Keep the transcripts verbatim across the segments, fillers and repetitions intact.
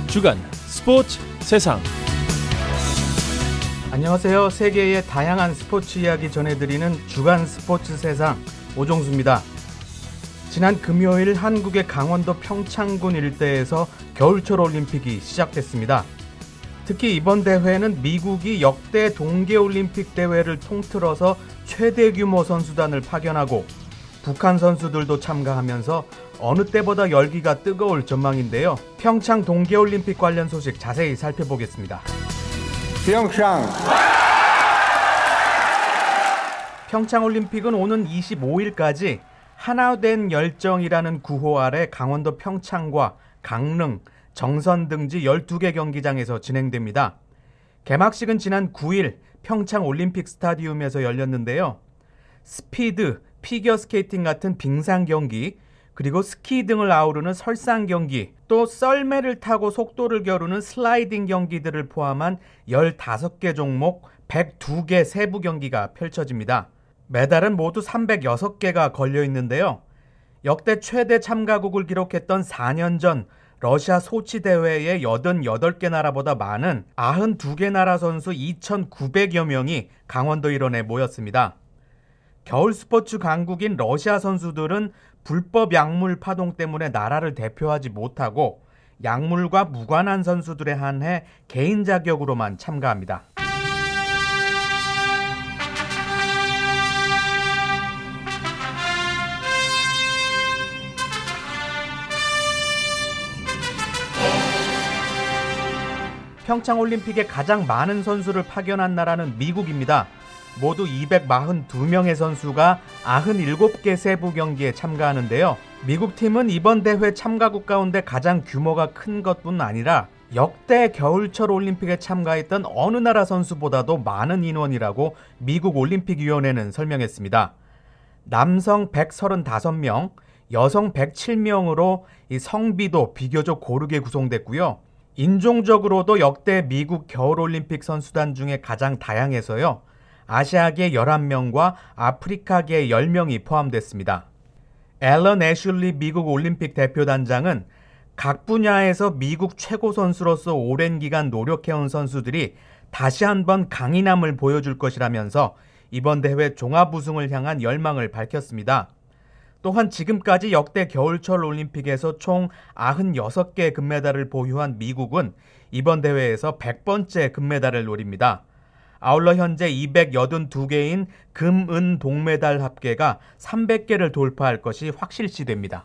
주간 스포츠 세상. 안녕하세요. 세계의 다양한 스포츠 이야기 전해드리는 주간 스포츠 세상 오종수입니다. 지난 금요일 한국의 강원도 평창군 일대에서 겨울철 올림픽이 시작됐습니다. 특히 이번 대회는 미국이 역대 동계올림픽 대회를 통틀어서 최대 규모 선수단을 파견하고 북한 선수들도 참가하면서 어느 때보다 열기가 뜨거울 전망인데요. 평창 동계올림픽 관련 소식 자세히 살펴보겠습니다. 평창 평창올림픽은 오는 이십오일까지 하나된 열정이라는 구호 아래 강원도 평창과 강릉, 정선 등지 열두 개 경기장에서 진행됩니다. 개막식은 지난 구일 평창 올림픽 스타디움에서 열렸는데요. 스피드, 피겨스케이팅 같은 빙상 경기, 그리고 스키 등을 아우르는 설상 경기, 또 썰매를 타고 속도를 겨루는 슬라이딩 경기들을 포함한 열다섯 개 종목, 백두 개 세부 경기가 펼쳐집니다. 메달은 모두 삼백육 개가 걸려 있는데요. 역대 최대 참가국을 기록했던 사 년 전 러시아 소치 대회의 팔십팔 개 나라보다 많은 구십이 개 나라 선수 이천구백여 명이 강원도 일원에 모였습니다. 겨울 스포츠 강국인 러시아 선수들은 불법 약물 파동 때문에 나라를 대표하지 못하고 약물과 무관한 선수들에 한해 개인 자격으로만 참가합니다. 평창올림픽에 가장 많은 선수를 파견한 나라는 미국입니다. 모두 이백사십이 명의 선수가 구십칠 개 세부 경기에 참가하는데요. 미국 팀은 이번 대회 참가국 가운데 가장 규모가 큰 것뿐 아니라 역대 겨울철 올림픽에 참가했던 어느 나라 선수보다도 많은 인원이라고 미국 올림픽위원회는 설명했습니다. 남성 백삼십오 명, 여성 백칠 명으로 이 성비도 비교적 고르게 구성됐고요. 인종적으로도 역대 미국 겨울올림픽 선수단 중에 가장 다양해서요. 아시아계 열한 명과 아프리카계 열 명이 포함됐습니다. 앨런 애슐리 미국 올림픽 대표단장은 각 분야에서 미국 최고 선수로서 오랜 기간 노력해온 선수들이 다시 한번 강인함을 보여줄 것이라면서 이번 대회 종합 우승을 향한 열망을 밝혔습니다. 또한 지금까지 역대 겨울철 올림픽에서 총 구십육 개 금메달을 보유한 미국은 이번 대회에서 백 번째 금메달을 노립니다. 아울러 현재 이백팔십이 개인 금, 은, 동메달 합계가 삼백 개를 돌파할 것이 확실시됩니다.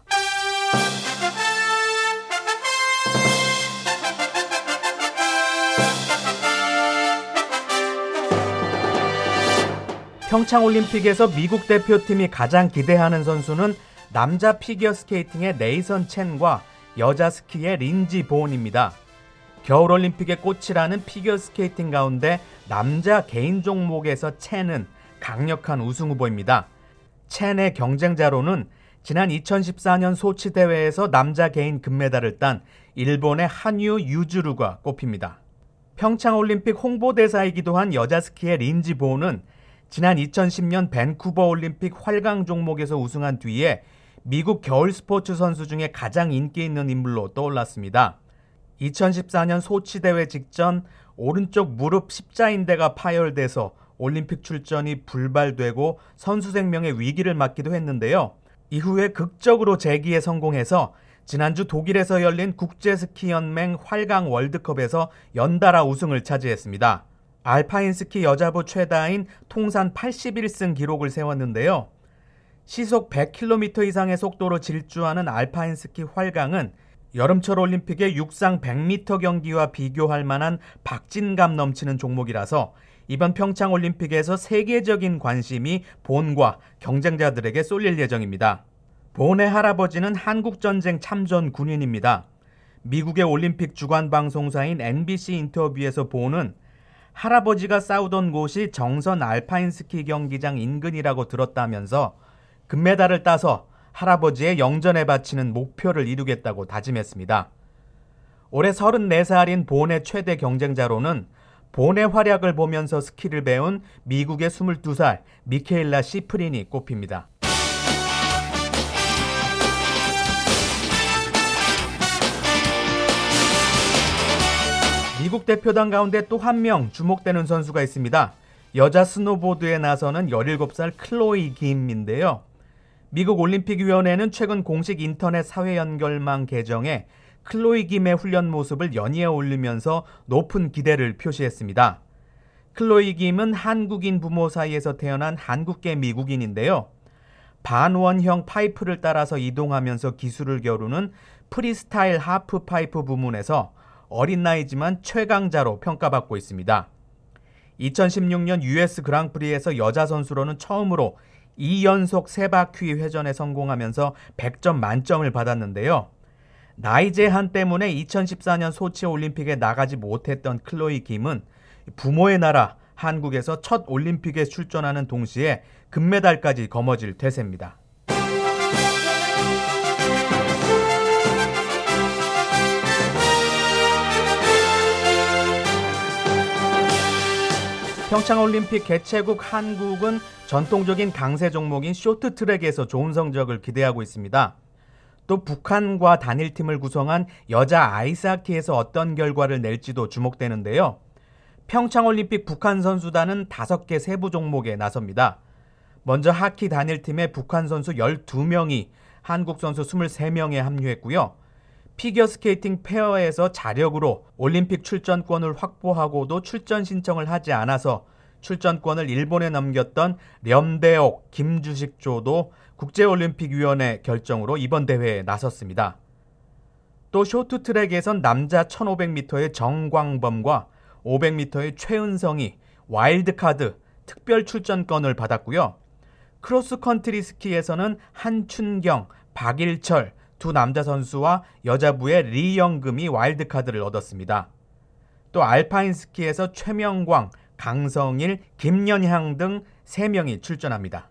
평창올림픽에서 미국 대표팀이 가장 기대하는 선수는 남자 피겨스케이팅의 네이선 첸과 여자 스키의 린지 보온입니다. 겨울올림픽의 꽃이라는 피겨스케이팅 가운데 남자 개인 종목에서 첸은 강력한 우승 후보입니다. 첸의 경쟁자로는 지난 이천십사 년 소치 대회에서 남자 개인 금메달을 딴 일본의 한유 유즈루가 꼽힙니다. 평창올림픽 홍보대사이기도 한 여자 스키의 린지 보온은 지난 이천십 년 밴쿠버 올림픽 활강 종목에서 우승한 뒤에 미국 겨울 스포츠 선수 중에 가장 인기 있는 인물로 떠올랐습니다. 이천십사 년 소치 대회 직전 오른쪽 무릎 십자인대가 파열돼서 올림픽 출전이 불발되고 선수 생명의 위기를 맞기도 했는데요. 이후에 극적으로 재기에 성공해서 지난주 독일에서 열린 국제스키연맹 활강 월드컵에서 연달아 우승을 차지했습니다. 알파인 스키 여자부 최다인 통산 팔십일 승 기록을 세웠는데요. 시속 백 킬로미터 이상의 속도로 질주하는 알파인 스키 활강은 여름철 올림픽의 육상 백 미터 경기와 비교할 만한 박진감 넘치는 종목이라서 이번 평창 올림픽에서 세계적인 관심이 본과 경쟁자들에게 쏠릴 예정입니다. 본의 할아버지는 한국전쟁 참전 군인입니다. 미국의 올림픽 주간 방송사인 엠비씨 인터뷰에서 본은 할아버지가 싸우던 곳이 정선 알파인 스키 경기장 인근이라고 들었다면서 금메달을 따서 할아버지의 영전에 바치는 목표를 이루겠다고 다짐했습니다. 올해 서른네 살인 본의 최대 경쟁자로는 본의 활약을 보면서 스키를 배운 미국의 스물두 살 미케일라 시프린이 꼽힙니다. 미국 대표단 가운데 또 한 명 주목되는 선수가 있습니다. 여자 스노보드에 나서는 열일곱 살 클로이 김인데요. 미국 올림픽위원회는 최근 공식 인터넷 사회 연결망 계정에 클로이 김의 훈련 모습을 연이어 올리면서 높은 기대를 표시했습니다. 클로이 김은 한국인 부모 사이에서 태어난 한국계 미국인인데요. 반원형 파이프를 따라서 이동하면서 기술을 겨루는 프리스타일 하프 파이프 부문에서 어린 나이지만 최강자로 평가받고 있습니다. 이천십육 년 유에스 그랑프리에서 여자 선수로는 처음으로 이 연속 세 바퀴 회전에 성공하면서 백 점 만점을 받았는데요. 나이 제한 때문에 이천십사 년 소치 올림픽에 나가지 못했던 클로이 김은 부모의 나라 한국에서 첫 올림픽에 출전하는 동시에 금메달까지 거머쥘 대세입니다. 평창올림픽 개최국 한국은 전통적인 강세 종목인 쇼트트랙에서 좋은 성적을 기대하고 있습니다. 또 북한과 단일팀을 구성한 여자 아이스하키에서 어떤 결과를 낼지도 주목되는데요. 평창올림픽 북한 선수단은 다섯 개 세부 종목에 나섭니다. 먼저 하키 단일팀에 북한 선수 열두 명이 한국 선수 이십삼 명에 합류했고요. 피겨스케이팅 페어에서 자력으로 올림픽 출전권을 확보하고도 출전 신청을 하지 않아서 출전권을 일본에 넘겼던 렴대옥, 김주식조도 국제올림픽위원회 결정으로 이번 대회에 나섰습니다. 또 쇼트트랙에선 남자 천오백 미터의 정광범과 오백 미터의 최은성이 와일드카드 특별 출전권을 받았고요. 크로스컨트리 스키에서는 한춘경, 박일철 두 남자 선수와 여자부의 리영금이 와일드카드를 얻었습니다. 또 알파인 스키에서 최명광, 강성일, 김연향 등 세 명이 출전합니다.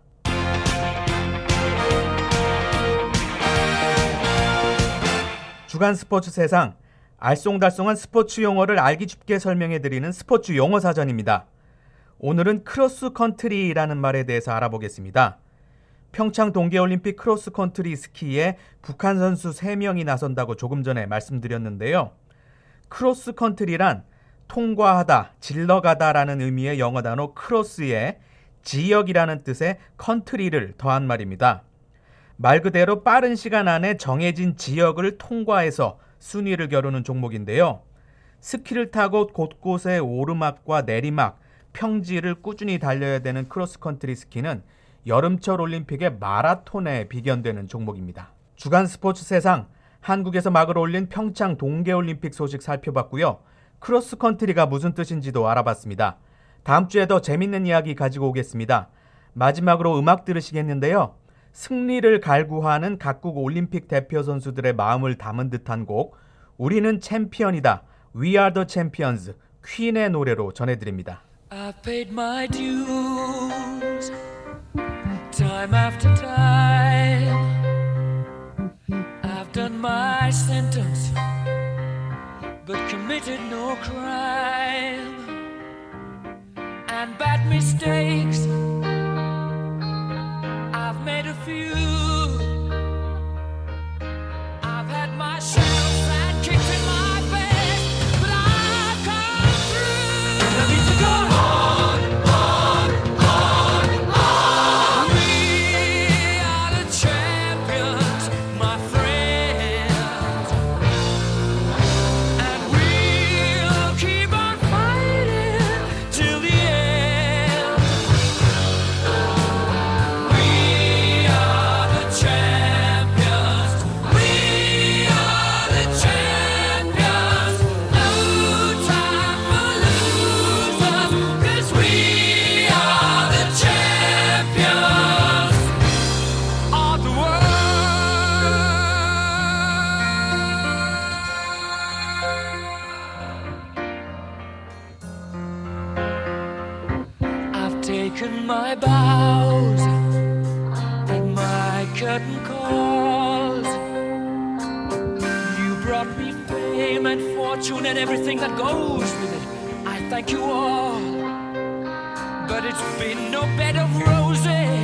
주간 스포츠 세상, 알쏭달쏭한 스포츠 용어를 알기 쉽게 설명해드리는 스포츠 용어 사전입니다. 오늘은 크로스컨트리라는 말에 대해서 알아보겠습니다. 평창 동계올림픽 크로스컨트리 스키에 북한 선수 세 명이 나선다고 조금 전에 말씀드렸는데요. 크로스컨트리란 통과하다, 질러가다라는 의미의 영어 단어 크로스에 지역이라는 뜻의 컨트리를 더한 말입니다. 말 그대로 빠른 시간 안에 정해진 지역을 통과해서 순위를 겨루는 종목인데요. 스키를 타고 곳곳에 오르막과 내리막, 평지를 꾸준히 달려야 되는 크로스컨트리 스키는 여름철 올림픽의 마라톤에 비견되는 종목입니다. 주간 스포츠 세상, 한국에서 막을 올린 평창 동계올림픽 소식 살펴봤고요. 크로스컨트리가 무슨 뜻인지도 알아봤습니다. 다음 주에 더 재밌는 이야기 가지고 오겠습니다. 마지막으로 음악 들으시겠는데요. 승리를 갈구하는 각국 올림픽 대표 선수들의 마음을 담은 듯한 곡, 우리는 챔피언이다, We are the champions, 퀸의 노래로 전해드립니다. I've paid my dues time after time. I've done my sentence but committed no crime. And bad mistakes I've made a few. I've had my share of bad kicks in my face, but I've come through. I need to go on, on, on, on. We are the champions, my friends, and we'll keep on fighting till the end. We are the champions. We are the champions. No time for losers, 'cause we are the champions of the world. I've taken my bows and my curtain calls. You brought me fame and fortune and everything that goes with it. I thank you all, but it's been no bed of roses.